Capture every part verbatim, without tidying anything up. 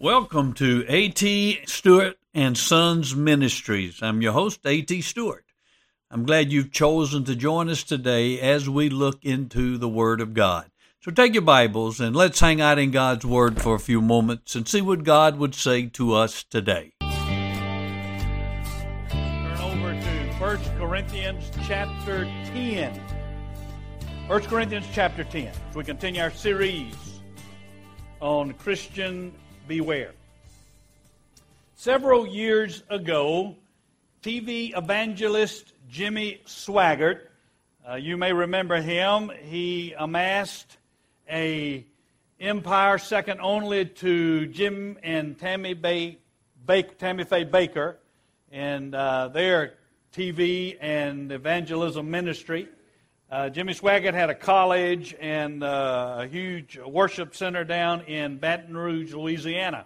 Welcome to A T. Stewart and Sons Ministries. I'm your host, A T. Stewart. I'm glad you've chosen to join us today as we look into the Word of God. So take your Bibles and let's hang out in God's Word for a few moments and see what God would say to us today. Turn over to First Corinthians chapter ten. First Corinthians chapter ten. As we continue our series on Christian Beware. Several years ago, T V evangelist Jimmy Swaggart, uh, you may remember him, he amassed a empire second only to Jim and Tammy, Bay, Baker, Tammy Faye Baker and uh, their T V and evangelism ministry. Uh, Jimmy Swaggart had a college and uh, a huge worship center down in Baton Rouge, Louisiana.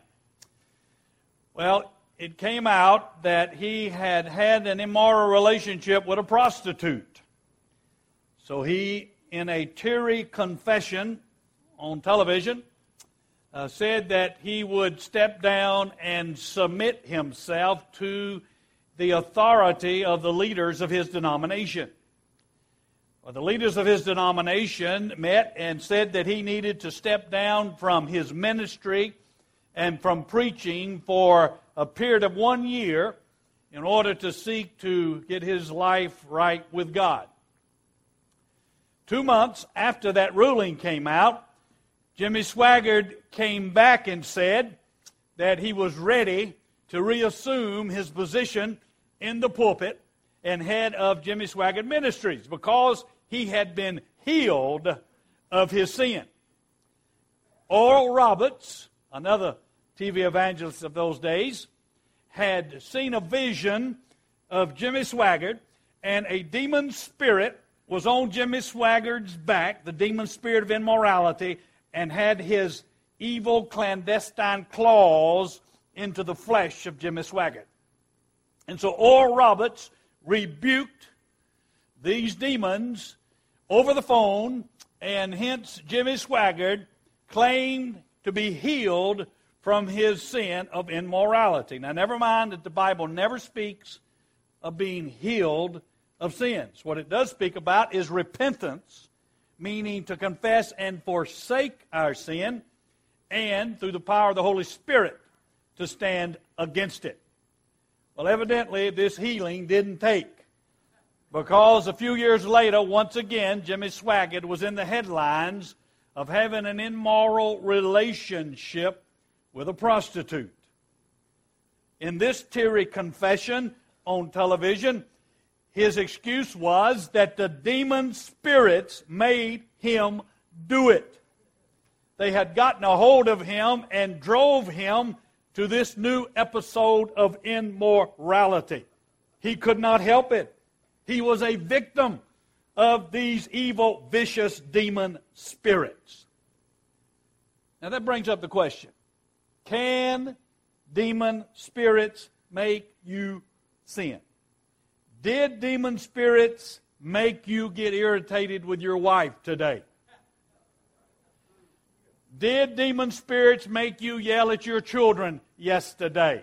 Well, it came out that he had had an immoral relationship with a prostitute. So he, in a teary confession on television, uh, said that he would step down and submit himself to the authority of the leaders of his denomination. Well, the leaders of his denomination met and said that he needed to step down from his ministry and from preaching for a period of one year in order to seek to get his life right with God. Two months after that ruling came out, Jimmy Swaggart came back and said that he was ready to reassume his position in the pulpit and head of Jimmy Swaggart Ministries because he had been healed of his sin. Oral Roberts, another T V evangelist of those days, had seen a vision of Jimmy Swaggart, and a demon spirit was on Jimmy Swaggart's back, the demon spirit of immorality, and had his evil clandestine claws into the flesh of Jimmy Swaggart. And so Oral Roberts rebuked these demons over the phone, and hence Jimmy Swaggart claimed to be healed from his sin of immorality. Now, never mind that the Bible never speaks of being healed of sins. What it does speak about is repentance, meaning to confess and forsake our sin, and through the power of the Holy Spirit to stand against it. Well, evidently, this healing didn't take, because a few years later, once again, Jimmy Swaggart was in the headlines of having an immoral relationship with a prostitute. In this teary confession on television, his excuse was that the demon spirits made him do it. They had gotten a hold of him and drove him to this new episode of immorality. He could not help it. He was a victim of these evil, vicious demon spirits. Now that brings up the question, can demon spirits make you sin? Did demon spirits make you get irritated with your wife today? Did demon spirits make you yell at your children yesterday?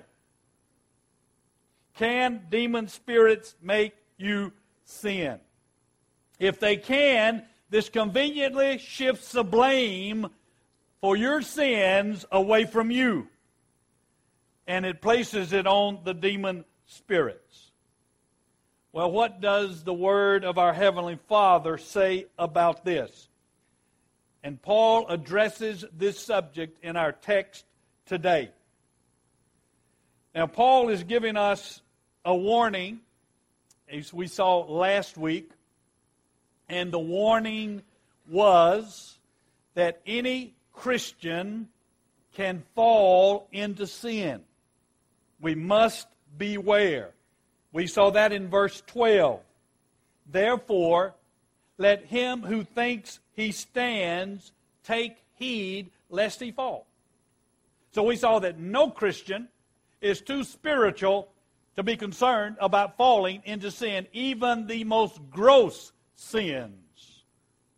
Can demon spirits make you sin? If they can, this conveniently shifts the blame for your sins away from you, and it places it on the demon spirits. Well, what does the Word of our Heavenly Father say about this? And Paul addresses this subject in our text today. Now, Paul is giving us a warning, as we saw last week, and the warning was that any Christian can fall into sin. We must beware. We saw that in verse twelve. Therefore, let him who thinks he stands take heed lest he fall. So we saw that no Christian is too spiritual to be concerned about falling into sin, even the most gross sins.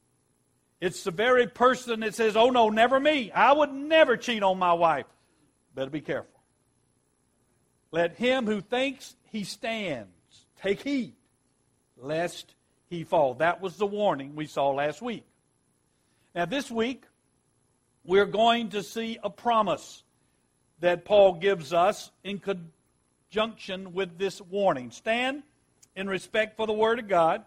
It's the very person that says, oh no, never me. I would never cheat on my wife. better be careful. Let him who thinks he stands take heed, lest he fall. That was the warning we saw last week. Now this week, we're going to see a promise that Paul gives us in conjunction with this warning. Stand in respect for the Word of God.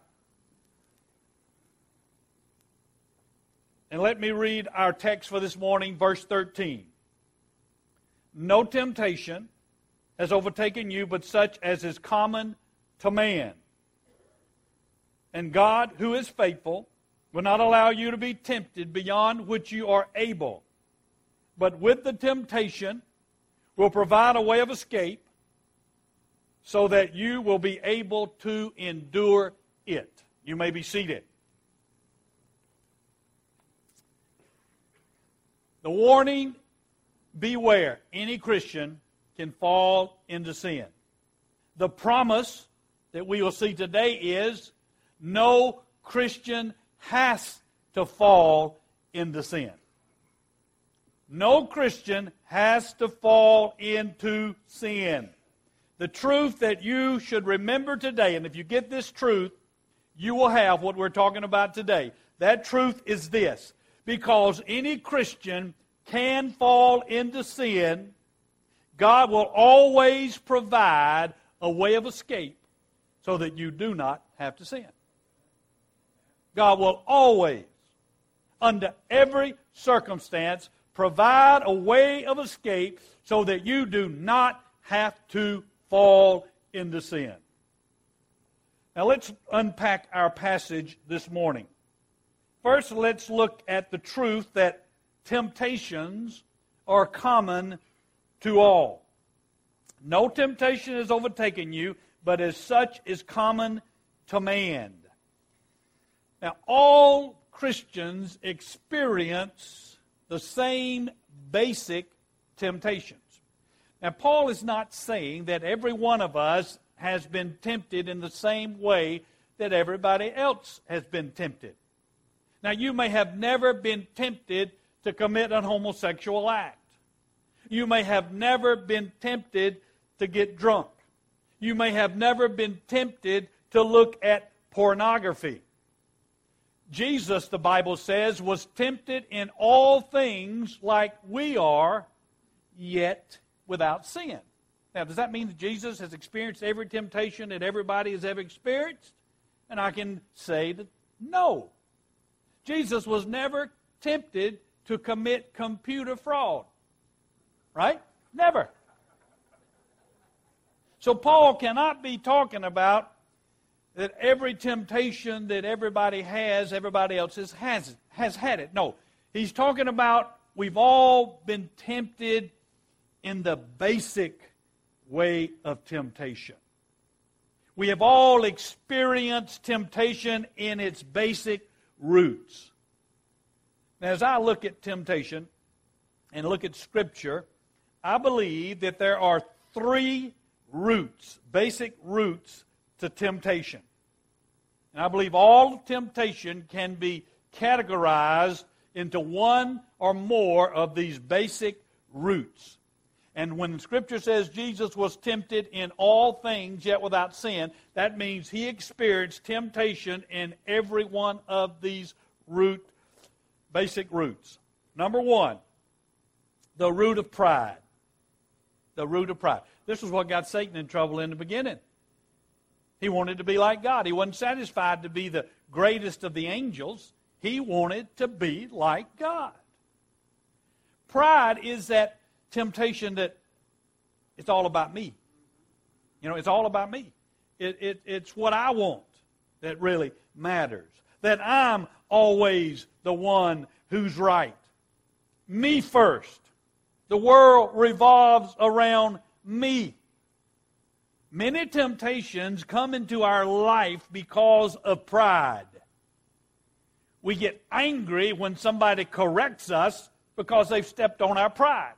And let me read our text for this morning, verse thirteen. No temptation has overtaken you but such as is common to man. And God, who is faithful, will not allow you to be tempted beyond which you are able, but with the temptation will provide a way of escape so that you will be able to endure it. You may be seated. The warning, beware, any Christian can fall into sin. The promise that we will see today is no Christian has to fall into sin. No Christian has to fall into sin. The truth that you should remember today, and if you get this truth, you will have what we're talking about today. That truth is this: because any Christian can fall into sin, God will always provide a way of escape so that you do not have to sin. God will always, under every circumstance, provide a way of escape so that you do not have to fall into sin. Now let's unpack our passage this morning. First, let's look at the truth that temptations are common to all. No temptation has overtaken you, but as such is common to man. Now, all Christians experience the same basic temptations. Now, Paul is not saying that every one of us has been tempted in the same way that everybody else has been tempted. Now, you may have never been tempted to commit an homosexual act. You may have never been tempted to get drunk. You may have never been tempted to look at pornography. Jesus, the Bible says, was tempted in all things like we are, yet without sin. Now, does that mean that Jesus has experienced every temptation that everybody has ever experienced? And I can say that no. Jesus was never tempted to commit computer fraud. Right? Never. So Paul cannot be talking about that every temptation that everybody has, everybody else has, has, has had it. No. He's talking about we've all been tempted in the basic way of temptation. We have all experienced temptation in its basic roots. Now, as I look at temptation and look at Scripture, I believe that there are three roots, basic roots to temptation. And I believe all temptation can be categorized into one or more of these basic roots. And when Scripture says Jesus was tempted in all things, yet without sin, that means He experienced temptation in every one of these root, basic roots. Number one, the root of pride. The root of pride. This is what got Satan in trouble in the beginning. He wanted to be like God. He wasn't satisfied to be the greatest of the angels. He wanted to be like God. Pride is that temptation that it's all about me. You know, it's all about me. It, it, it's what I want that really matters. That I'm always the one who's right. Me first. The world revolves around me. Many temptations come into our life because of pride. We get angry when somebody corrects us because they've stepped on our pride.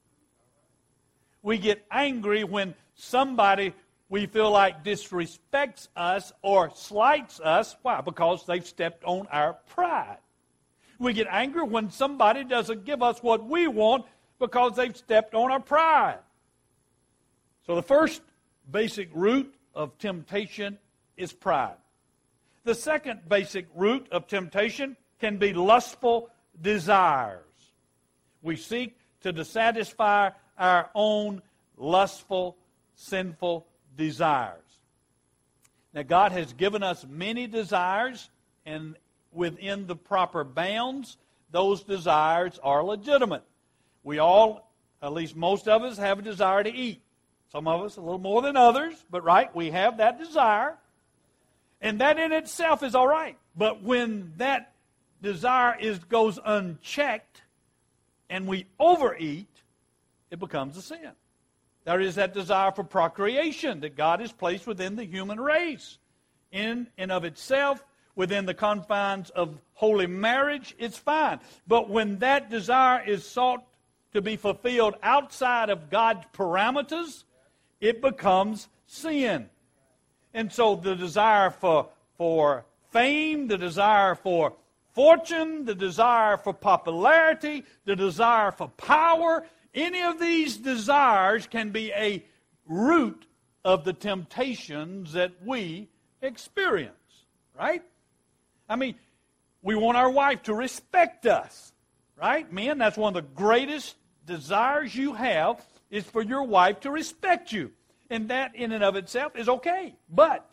We get angry when somebody we feel like disrespects us or slights us. Why? Because they've stepped on our pride. We get angry when somebody doesn't give us what we want because they've stepped on our pride. So the first basic root of temptation is pride. The second basic root of temptation can be lustful desires. We seek to satisfy our own lustful, sinful desires. Now, God has given us many desires, and within the proper bounds, those desires are legitimate. We all, at least most of us, have a desire to eat. Some of us a little more than others, but right, we have that desire. And that in itself is all right. But when that desire is goes unchecked and we overeat, it becomes a sin. There is that desire for procreation that God has placed within the human race. In and of itself, within the confines of holy marriage, it's fine. But when that desire is sought to be fulfilled outside of God's parameters, it becomes sin. And so the desire for, for fame, the desire for fortune, the desire for popularity, the desire for power, any of these desires can be a root of the temptations that we experience, right? I mean, we want our wife to respect us, right? Men, that's one of the greatest desires you have, is for your wife to respect you. And that in and of itself is okay. But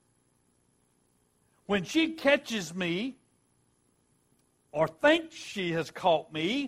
when she catches me or thinks she has caught me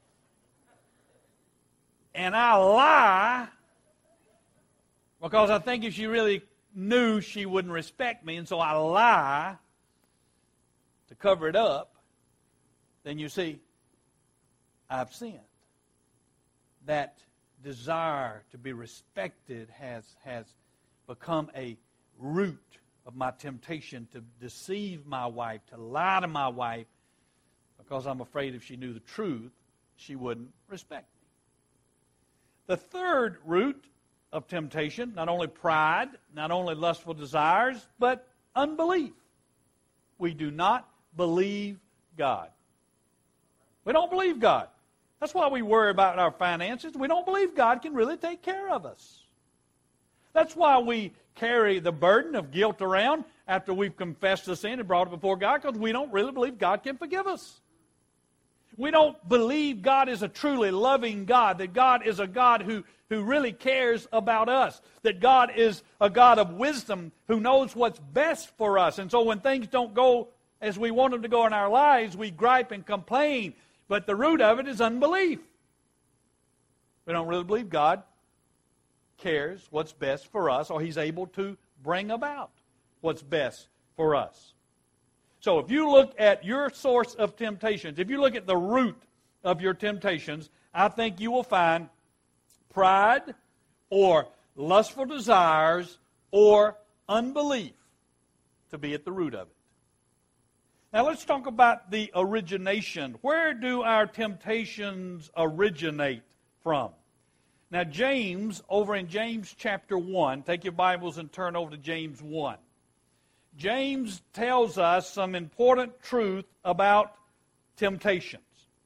and I lie because I think if she really knew, she wouldn't respect me, and so I lie to cover it up, then you see, I've sinned. That desire to be respected has, has become a root of my temptation to deceive my wife, to lie to my wife, because I'm afraid if she knew the truth, she wouldn't respect me. The third root of temptation, not only pride, not only lustful desires, but unbelief. We do not believe God. We don't believe God. That's why we worry about our finances. We don't believe God can really take care of us. That's why we carry the burden of guilt around after we've confessed the sin and brought it before God, because we don't really believe God can forgive us. We don't believe God is a truly loving God, that God is a God who, who really cares about us, that God is a God of wisdom who knows what's best for us. And so when things don't go as we want them to go in our lives, we gripe and complain. But the root of it is unbelief. We don't really believe God cares what's best for us, or He's able to bring about what's best for us. So if you look at your source of temptations, if you look at the root of your temptations, I think you will find pride or lustful desires or unbelief to be at the root of it. Now let's talk about the origination. Where do our temptations originate from? Now James, over in James chapter one, take your Bibles and turn over to James one. James tells us some important truth about temptations.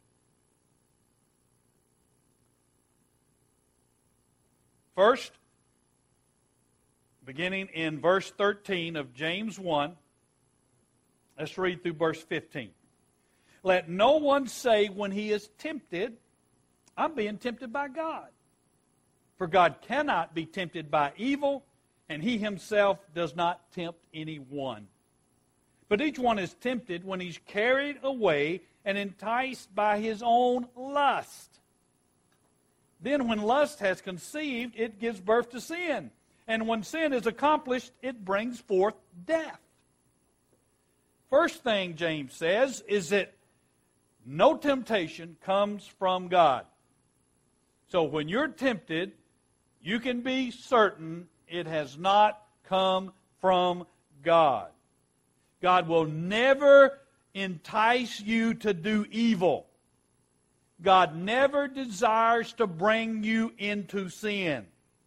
First, beginning in verse thirteen of James one, let's read through verse fifteen. Let no one say when he is tempted, I'm being tempted by God. For God cannot be tempted by evil, and He Himself does not tempt anyone. But each one is tempted when he's carried away and enticed by his own lust. Then when lust has conceived, it gives birth to sin. And when sin is accomplished, it brings forth death. First thing James says is that no temptation comes from God. So when you're tempted, you can be certain it has not come from God. God will never entice you to do evil. God never desires to bring you into sin.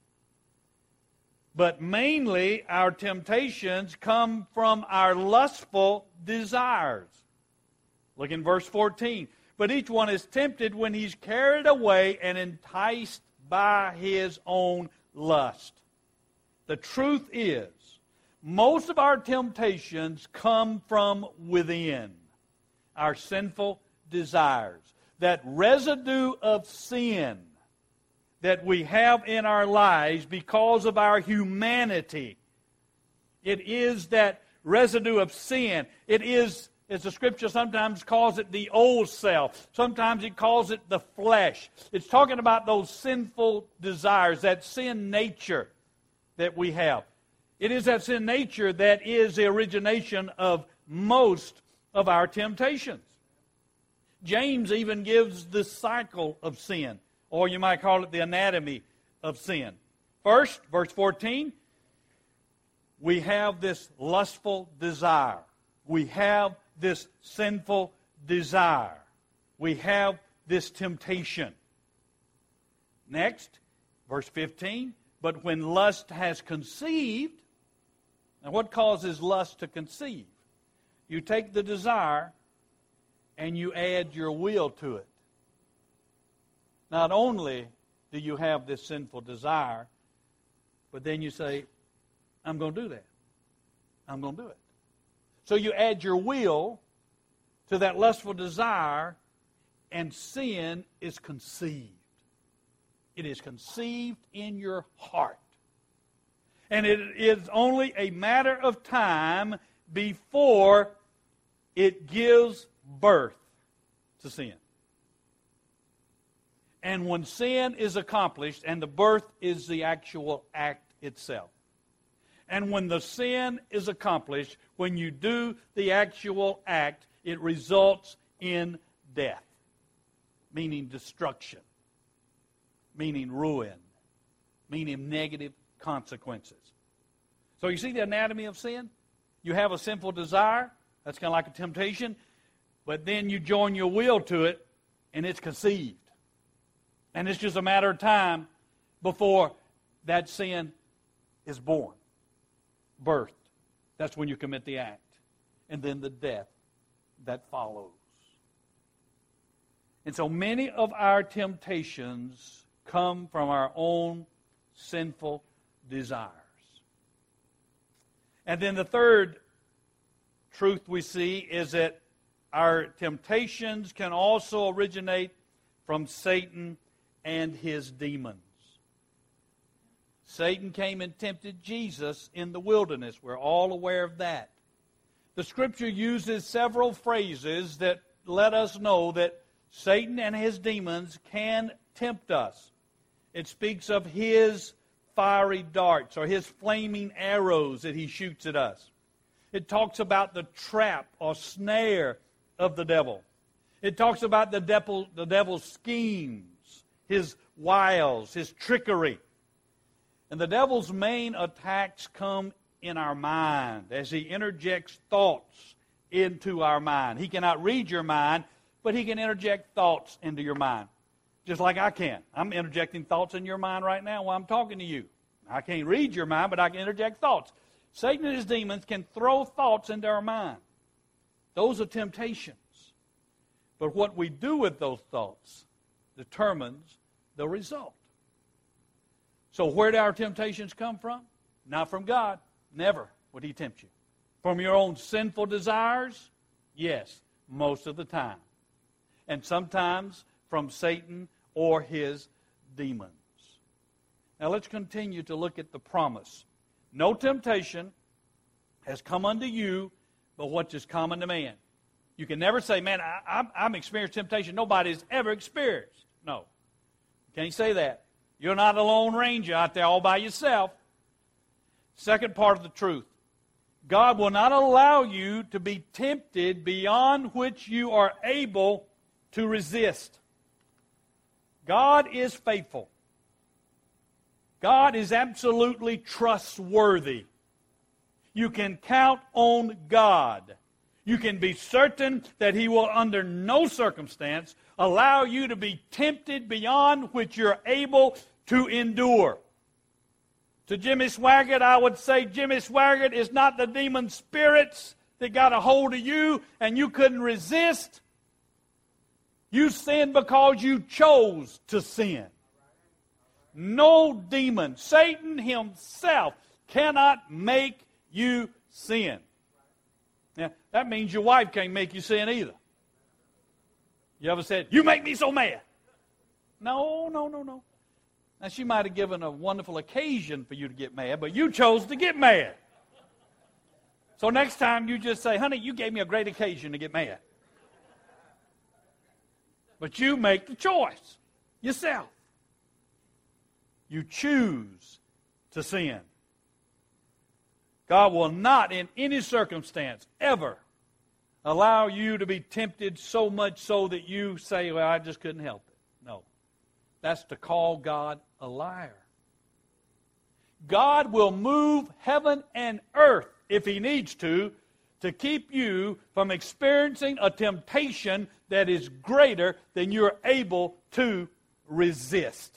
But mainly our temptations come from our lustful desires. Look in verse fourteen. but each one is tempted when he's carried away and enticed by his own lust. The truth is, most of our temptations come from within, our sinful desires. That residue of sin that we have in our lives because of our humanity. It is that residue of sin. It is, as the Scripture sometimes calls it, the old self. Sometimes it calls it the flesh. It's talking about those sinful desires, that sin nature that we have. It is that sin nature that is the origination of most of our temptations. James even gives the cycle of sin, or you might call it the anatomy of sin. First, verse fourteen, we have this lustful desire. We have this sinful desire. We have this temptation. Next, verse fifteen, but when lust has conceived, now what causes lust to conceive? You take the desire and you add your will to it. Not only do you have this sinful desire, but then you say, I'm going to do that. I'm going to do it. So you add your will to that lustful desire, and sin is conceived. It is conceived in your heart. And it is only a matter of time before it gives birth to sin. And when sin is accomplished, and the birth is the actual act itself. And when the sin is accomplished, when you do the actual act, it results in death, meaning destruction, meaning ruin, meaning negative consequences. So you see the anatomy of sin? You have a sinful desire, that's kind of like a temptation, but then you join your will to it, and it's conceived. And it's just a matter of time before that sin is born, birthed. That's when you commit the act. And then the death that follows. And so many of our temptations come from our own sinful desires. And then the third truth we see is that our temptations can also originate from Satan and his demons. Satan came and tempted Jesus in the wilderness. We're all aware of that. The Scripture uses several phrases that let us know that Satan and his demons can tempt us. It speaks of his fiery darts or his flaming arrows that he shoots at us. It talks about the trap or snare of the devil. It talks about the devil, the devil's schemes, his wiles, his trickery. And the devil's main attacks come in our mind as he interjects thoughts into our mind. He cannot read your mind, but he can interject thoughts into your mind. Just like I can. I'm interjecting thoughts in your mind right now while I'm talking to you. I can't read your mind, but I can interject thoughts. Satan and his demons can throw thoughts into our mind. Those are temptations. But what we do with those thoughts determines the result. So where do our temptations come from? Not from God. Never would he tempt you. From your own sinful desires? Yes, most of the time. And sometimes from Satan or his demons. Now let's continue to look at the promise. No temptation has come unto you but what is common to man. You can never say, man, I, I'm, I'm experiencing temptation nobody's ever experienced. No. You can't say that. You're not a lone ranger out there all by yourself. Second part of the truth. God will not allow you to be tempted beyond which you are able to resist. God is faithful. God is absolutely trustworthy. You can count on God. You can be certain that He will under no circumstance allow you to be tempted beyond which you're able to endure. To Jimmy Swaggart, I would say Jimmy Swaggart is not the demon spirits that got a hold of you and you couldn't resist. You sin because you chose to sin. No demon, Satan himself, cannot make you sin. Now, that means your wife can't make you sin either. You ever said, "You make me so mad"? No, no, no, no. Now, she might have given a wonderful occasion for you to get mad, but you chose to get mad. So next time you just say, "Honey, you gave me a great occasion to get mad." But you make the choice yourself. You choose to sin. God will not in any circumstance ever allow you to be tempted so much so that you say, "Well, I just couldn't help it." No. That's to call God a liar. God will move heaven and earth if He needs to, to keep you from experiencing a temptation that is greater than you're able to resist.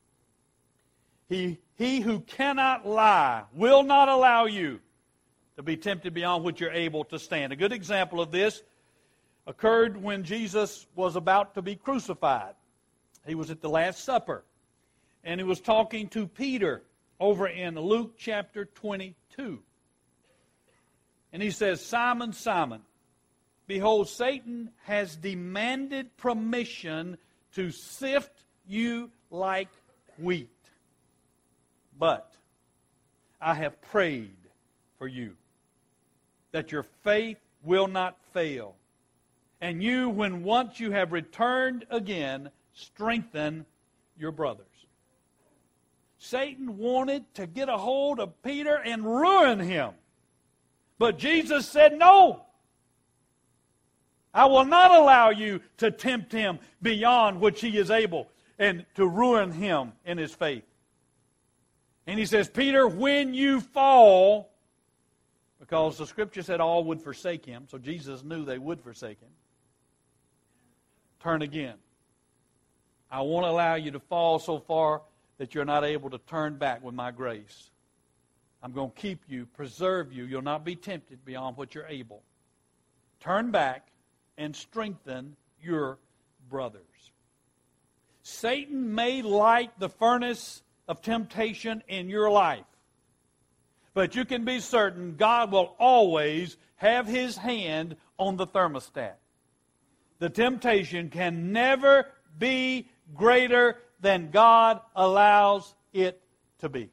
He, he who cannot lie will not allow you to be tempted beyond what you're able to stand. A good example of this occurred when Jesus was about to be crucified. He was at the Last Supper, and he was talking to Peter over in Luke chapter twenty-two. And he says, "Simon, Simon, behold, Satan has demanded permission to sift you like wheat. But I have prayed for you, that your faith will not fail. And you, when once you have returned again, strengthen your brothers." Satan wanted to get a hold of Peter and ruin him. But Jesus said, "No. I will not allow you to tempt him beyond which he is able and to ruin him in his faith." And he says, "Peter, when you fall," because the Scripture said all would forsake him, so Jesus knew they would forsake him, "turn again. I won't allow you to fall so far that you're not able to turn back with my grace. I'm going to keep you, preserve you. You'll not be tempted beyond what you're able. Turn back and strengthen your brothers." Satan may light the furnace of temptation in your life, but you can be certain God will always have His hand on the thermostat. The temptation can never be greater than God allows it to be.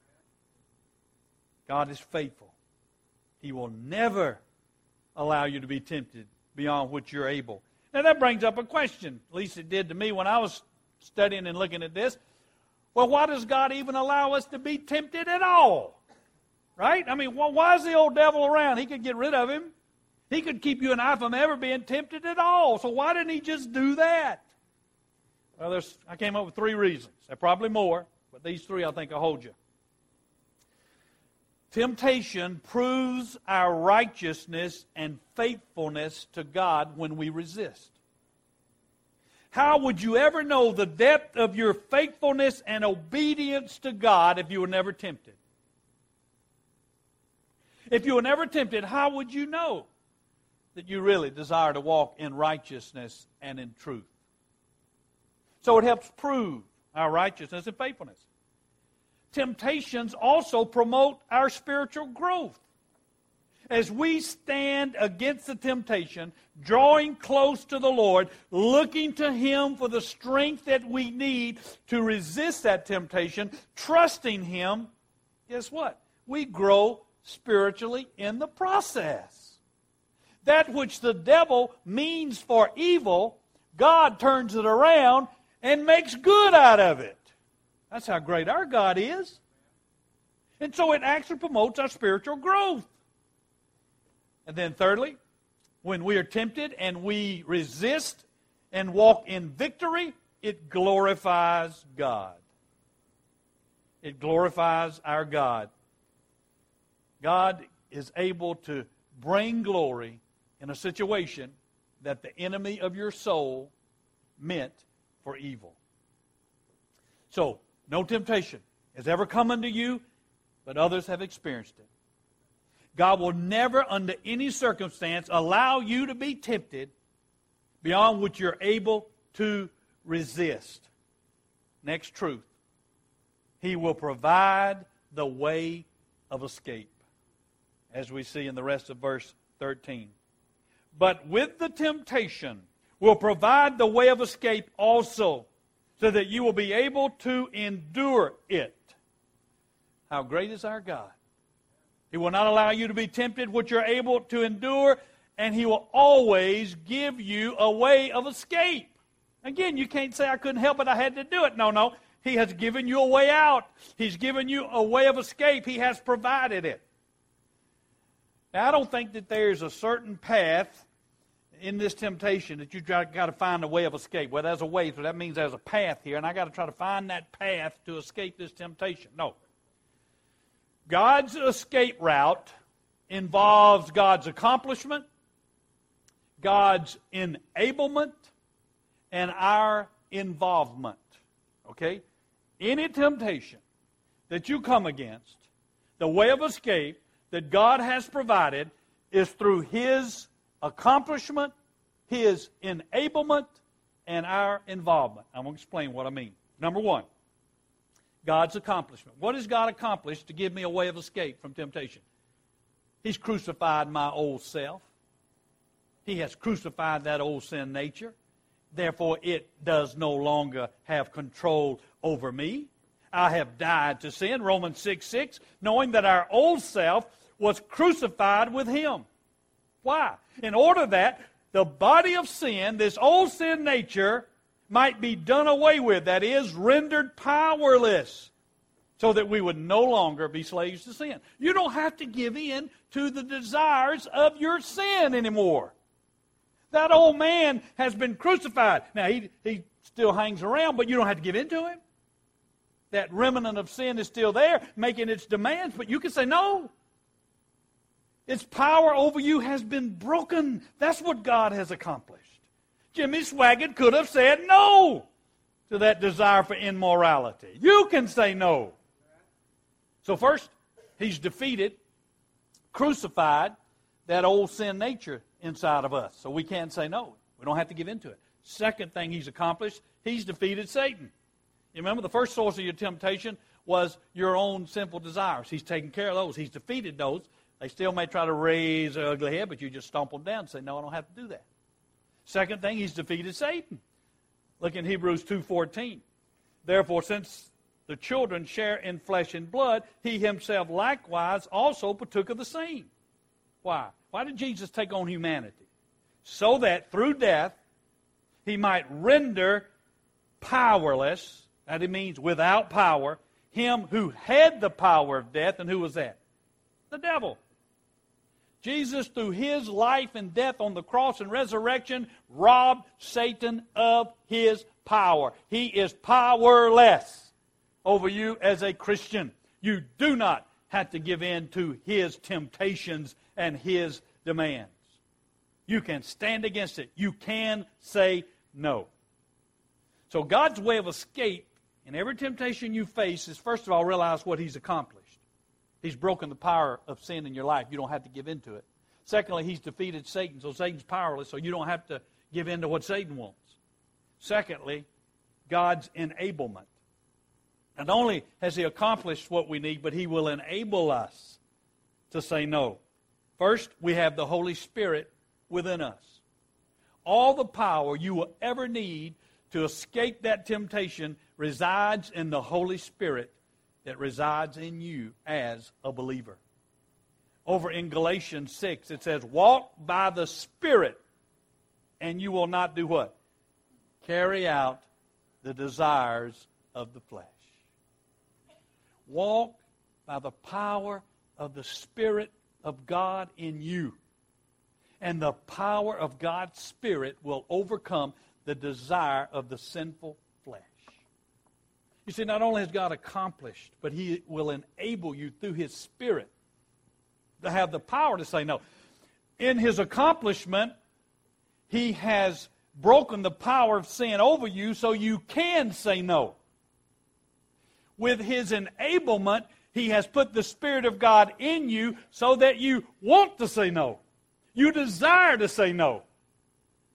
God is faithful. He will never allow you to be tempted beyond what you're able. Now that brings up a question, at least it did to me when I was studying and looking at this. Well, why does God even allow us to be tempted at all? Right? I mean, why is the old devil around? He could get rid of him. He could keep you and I from ever being tempted at all. So why didn't He just do that? Well, there's, I came up with three reasons. There are probably more, but these three I think will hold you. Temptation proves our righteousness and faithfulness to God when we resist. How would you ever know the depth of your faithfulness and obedience to God if you were never tempted? If you were never tempted, how would you know that you really desire to walk in righteousness and in truth? So it helps prove our righteousness and faithfulness. Temptations also promote our spiritual growth. As we stand against the temptation, drawing close to the Lord, looking to Him for the strength that we need to resist that temptation, trusting Him, guess what? We grow spiritually in the process. That which the devil means for evil, God turns it around and makes good out of it. That's how great our God is. And so it actually promotes our spiritual growth. And then thirdly, when we are tempted and we resist and walk in victory, it glorifies God. It glorifies our God. God is able to bring glory in a situation that the enemy of your soul meant for evil. So, no temptation has ever come unto you, but others have experienced it. God will never, under any circumstance, allow you to be tempted beyond which you're able to resist. Next truth. He will provide the way of escape, as we see in the rest of verse thirteen. But with the temptation will provide the way of escape also, so that you will be able to endure it. How great is our God! He will not allow you to be tempted, which you're able to endure, and He will always give you a way of escape. Again, you can't say, I couldn't help it, I had to do it. No, no. He has given you a way out. He's given you a way of escape. He has provided it. Now, I don't think that there's a certain path in this temptation that you've got to find a way of escape. Well, there's a way, so that means there's a path here, and I've got to try to find that path to escape this temptation. No. God's escape route involves God's accomplishment, God's enablement, and our involvement. Okay? Any temptation that you come against, the way of escape that God has provided is through His accomplishment, His enablement, and our involvement. I'm going to explain what I mean. Number one, God's accomplishment. What has God accomplished to give me a way of escape from temptation? He's crucified my old self. He has crucified that old sin nature. Therefore, it does no longer have control over me. I have died to sin, Romans six six, knowing that our old self was crucified with Him. Why? In order that the body of sin, this old sin nature, might be done away with, that is, rendered powerless, so that we would no longer be slaves to sin. You don't have to give in to the desires of your sin anymore. That old man has been crucified. Now, he, he still hangs around, but you don't have to give in to him. That remnant of sin is still there, making its demands, but you can say no. Its power over you has been broken. That's what God has accomplished. Jimmy Swaggart could have said no to that desire for immorality. You can say no. So first, He's defeated, crucified that old sin nature inside of us. So we can't say no. We don't have to give in to it. Second thing He's accomplished, He's defeated Satan. You remember the first source of your temptation was your own sinful desires. He's taken care of those. He's defeated those. They still may try to raise their ugly head, but you just stomp them down and say, no, I don't have to do that. Second thing, He's defeated Satan. Look in Hebrews two fourteen. Therefore, since the children share in flesh and blood, He Himself likewise also partook of the same. Why? Why did Jesus take on humanity? So that through death, He might render powerless, that it means without power, him who had the power of death. And who was that? The devil. Jesus, through His life and death on the cross and resurrection, robbed Satan of his power. He is powerless over you as a Christian. You do not have to give in to his temptations and his demands. You can stand against it. You can say no. So God's way of escape in every temptation you face is, first of all, realize what He's accomplished. He's broken the power of sin in your life. You don't have to give in to it. Secondly, He's defeated Satan, so Satan's powerless, so you don't have to give in to what Satan wants. Secondly, God's enablement. Not only has He accomplished what we need, but He will enable us to say no. First, we have the Holy Spirit within us. All the power you will ever need to escape that temptation resides in the Holy Spirit that resides in you as a believer. Over in Galatians six, it says, walk by the Spirit, and you will not do what? Carry out the desires of the flesh. Walk by the power of the Spirit of God in you. And the power of God's Spirit will overcome the desire of the sinful flesh. You see, not only has God accomplished, but He will enable you through His Spirit to have the power to say no. In His accomplishment, He has broken the power of sin over you so you can say no. With His enablement, He has put the Spirit of God in you so that you want to say no. You desire to say no.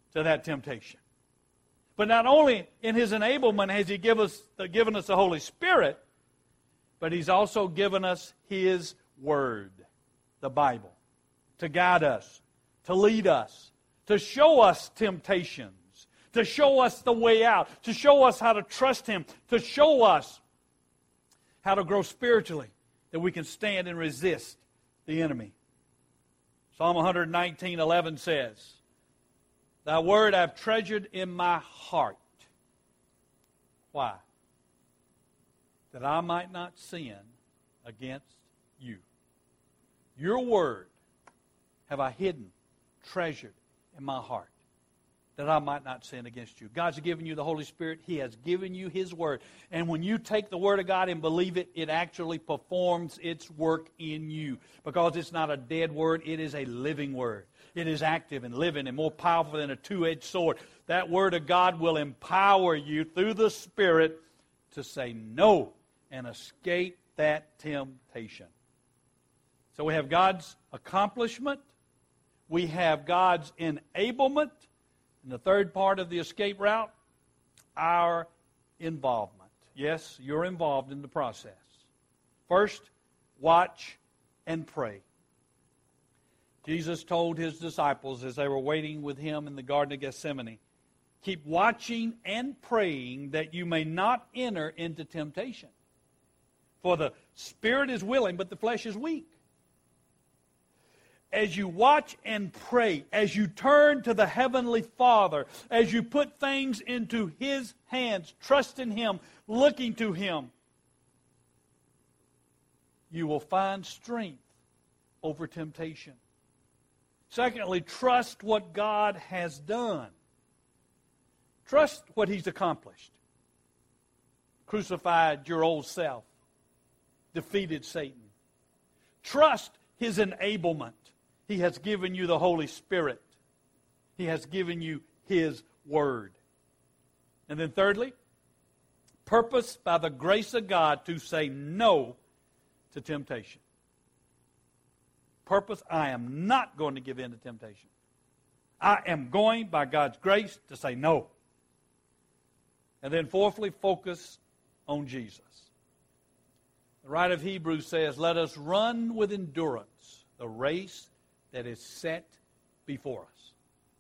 to that temptation. But not only in His enablement has He give us, given us the Holy Spirit, but He's also given us His Word, the Bible, to guide us, to lead us, to show us temptations, to show us the way out, to show us how to trust Him, to show us how to grow spiritually, that we can stand and resist the enemy. Psalm one nineteen eleven says, Thy word I've treasured in my heart. Why? That I might not sin against you. Your word have I hidden, treasured in my heart, that I might not sin against you. God's given you the Holy Spirit. He has given you His Word. And when you take the Word of God and believe it, it actually performs its work in you. Because it's not a dead Word, it is a living Word. It is active and living and more powerful than a two-edged sword. That Word of God will empower you through the Spirit to say no and escape that temptation. So we have God's accomplishment. We have God's enablement. And the third part of the escape route, our involvement. Yes, you're involved in the process. First, watch and pray. Jesus told His disciples as they were waiting with Him in the Garden of Gethsemane, keep watching and praying that you may not enter into temptation. For the spirit is willing, but the flesh is weak. As you watch and pray, as you turn to the Heavenly Father, as you put things into His hands, trust in Him, looking to Him, you will find strength over temptation. Secondly, trust what God has done. Trust what He's accomplished. Crucified your old self. Defeated Satan. Trust His enablement. He has given you the Holy Spirit. He has given you His Word. And then thirdly, purpose by the grace of God to say no to temptation. Purpose, I am not going to give in to temptation. I am going, by God's grace, to say no. And then fourthly, focus on Jesus. The writer of Hebrews says, let us run with endurance the race that is set before us.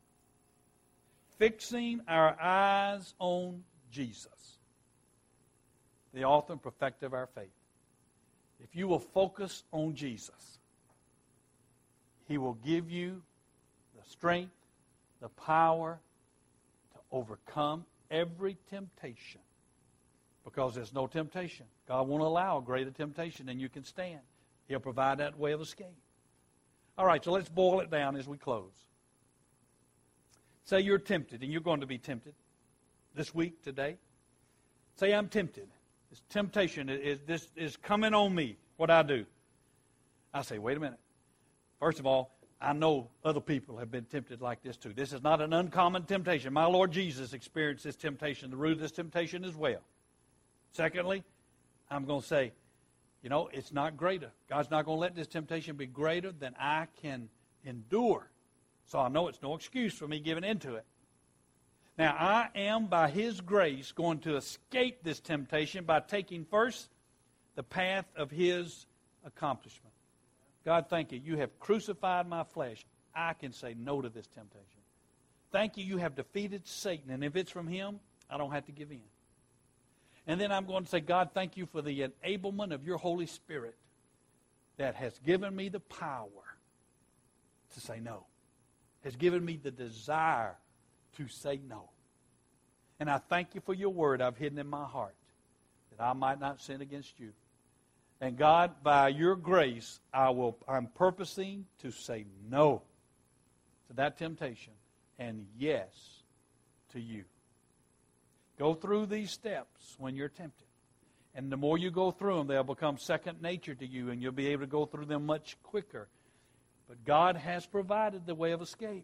Fixing our eyes on Jesus, the author and perfecter of our faith. If you will focus on Jesus, He will give you the strength, the power to overcome every temptation. Because there's no temptation. God won't allow a greater temptation than you can stand. He'll provide that way of escape. All right, so let's boil it down as we close. Say you're tempted, and you're going to be tempted this week, today. Say, I'm tempted. This temptation is, this is coming on me. What I do? I say, wait a minute. First of all, I know other people have been tempted like this too. This is not an uncommon temptation. My Lord Jesus experienced this temptation, the root of this temptation as well. Secondly, I'm going to say, you know, it's not greater. God's not going to let this temptation be greater than I can endure. So I know it's no excuse for me giving into it. Now, I am, by His grace, going to escape this temptation by taking first the path of His accomplishment. God, thank you. You have crucified my flesh. I can say no to this temptation. Thank you. You have defeated Satan. And if it's from Him, I don't have to give in. And then I'm going to say, God, thank you for the enablement of your Holy Spirit that has given me the power to say no. Has given me the desire to say no. And I thank you for your word I've hidden in my heart, that I might not sin against you. And God, by your grace, I will, I'm purposing to say no to that temptation and yes to you. Go through these steps when you're tempted. And the more you go through them, they'll become second nature to you, and you'll be able to go through them much quicker. But God has provided the way of escape.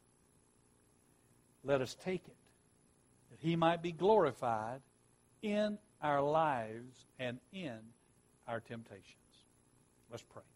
Let us take it, that He might be glorified in our lives and in our temptations. Let's pray.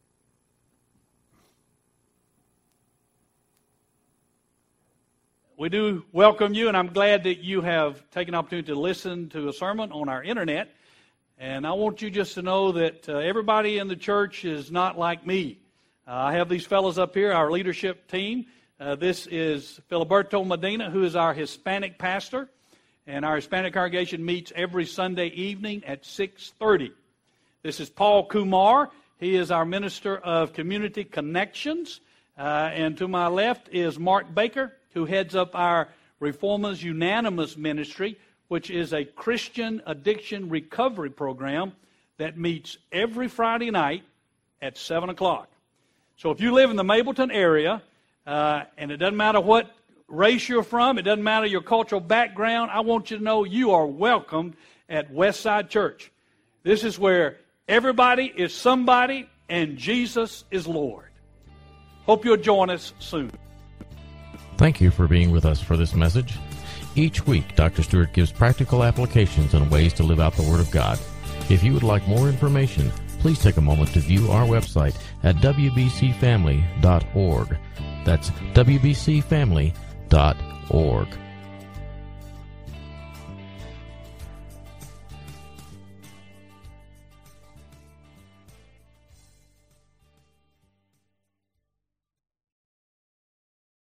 we do welcome you, and I'm glad that you have taken the opportunity to listen to a sermon on our internet. And I want you just to know that uh, everybody in the church is not like me. Uh, I have these fellows up here, our leadership team. Uh, this is Filiberto Medina, who is our Hispanic pastor. And our Hispanic congregation meets every Sunday evening at six thirty. This is Paul Kumar. He is our Minister of Community Connections. Uh, and to my left is Mark Baker, who heads up our Reformers Unanimous Ministry, which is a Christian addiction recovery program that meets every Friday night at seven o'clock. So if you live in the Mableton area, uh, and it doesn't matter what race you're from, it doesn't matter your cultural background, I want you to know you are welcomed at Westside Church. This is where everybody is somebody and Jesus is Lord. Hope you'll join us soon. Thank you for being with us for this message. Each week, Doctor Stewart gives practical applications and ways to live out the Word of God. If you would like more information, please take a moment to view our website at w b c family dot org. That's w b c family dot org.